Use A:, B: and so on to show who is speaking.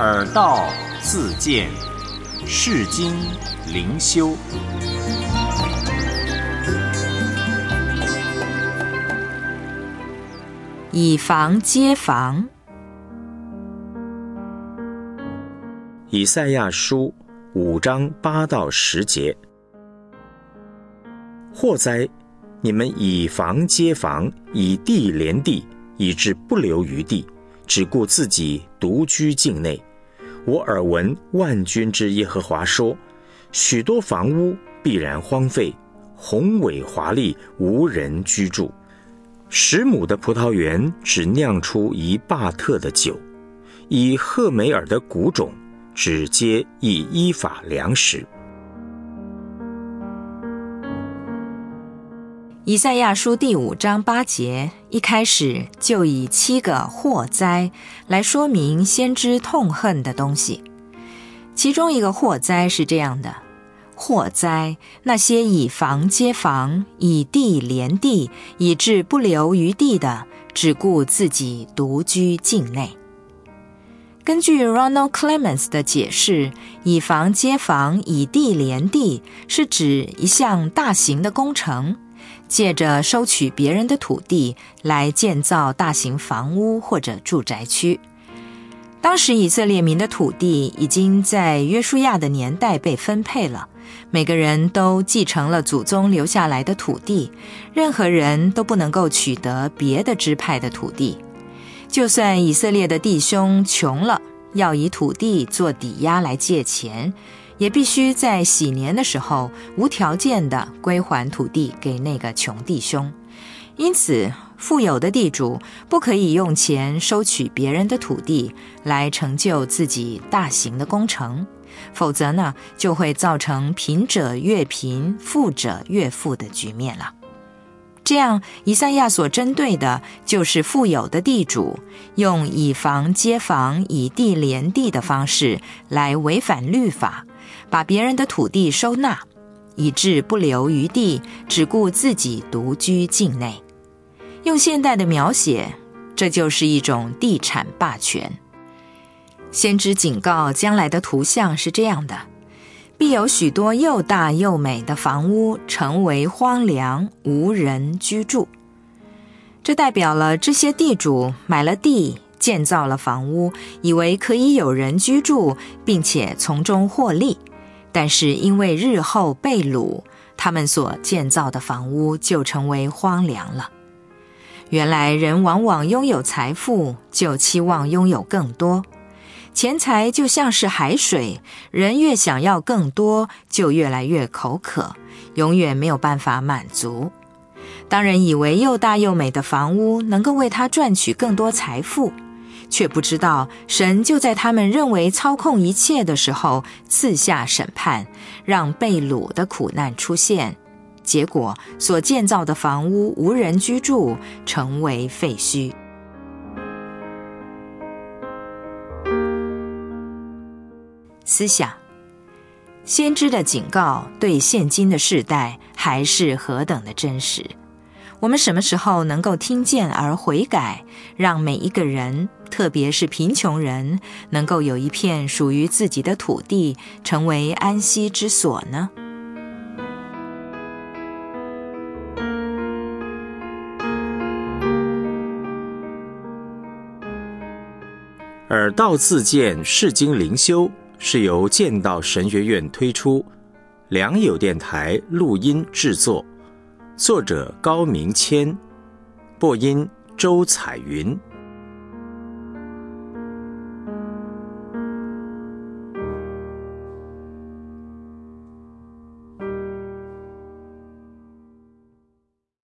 A: 耳道自见，世经灵修。
B: 以防接防。
C: 以赛亚书5章8到10节。祸哉！你们以防接防，以地连地，以致不留余地，只顾自己独居境内。我耳闻万军之耶和华说，许多房屋必然荒废，宏伟华丽，无人居住。10亩的葡萄园只酿出1巴特的酒，以赫梅尔的谷种只结1伊法粮食。
B: 以赛亚书第5章8节一开始就以7个祸灾来说明先知痛恨的东西。其中一个祸灾是这样的：祸灾，那些以房接房，以地连地，以致不留余地的，只顾自己独居境内。根据 Ronald Clements 的解释，以房接房，以地连地是指一项大型的工程，借着收取别人的土地来建造大型房屋或者住宅区。当时以色列民的土地已经在约书亚的年代被分配了，每个人都继承了祖宗留下来的土地，任何人都不能够取得别的支派的土地。就算以色列的弟兄穷了，要以土地做抵押来借钱，也必须在禧年的时候无条件地归还土地给那个穷弟兄。因此，富有的地主不可以用钱收取别人的土地来成就自己大型的工程，否则呢，就会造成贫者越贫，富者越富的局面了。这样，以赛亚所针对的就是富有的地主用以房接房，以地连地的方式来违反律法，把别人的土地收纳，以致不留余地，只顾自己独居境内。用现代的描写，这就是一种地产霸权。先知警告将来的图像是这样的：必有许多又大又美的房屋成为荒凉，无人居住。这代表了这些地主买了地，建造了房屋，以为可以有人居住，并且从中获利。但是因为日后被掳，他们所建造的房屋就成为荒凉了。原来人往往拥有财富，就期望拥有更多。钱财就像是海水，人越想要更多，就越来越口渴，永远没有办法满足。当人以为又大又美的房屋能够为他赚取更多财富，却不知道神就在他们认为操控一切的时候赐下审判，让被掳的苦难出现，结果所建造的房屋无人居住，成为废墟。思想，先知的警告对现今的世代还是何等的真实。我们什么时候能够听见而悔改，让每一个人，特别是贫穷人，能够有一片属于自己的土地，成为安息之所呢？
C: 耳道自见，世经灵修是由剑道神学院推出，良友电台录音制作，作者高明谦，播音周彩云。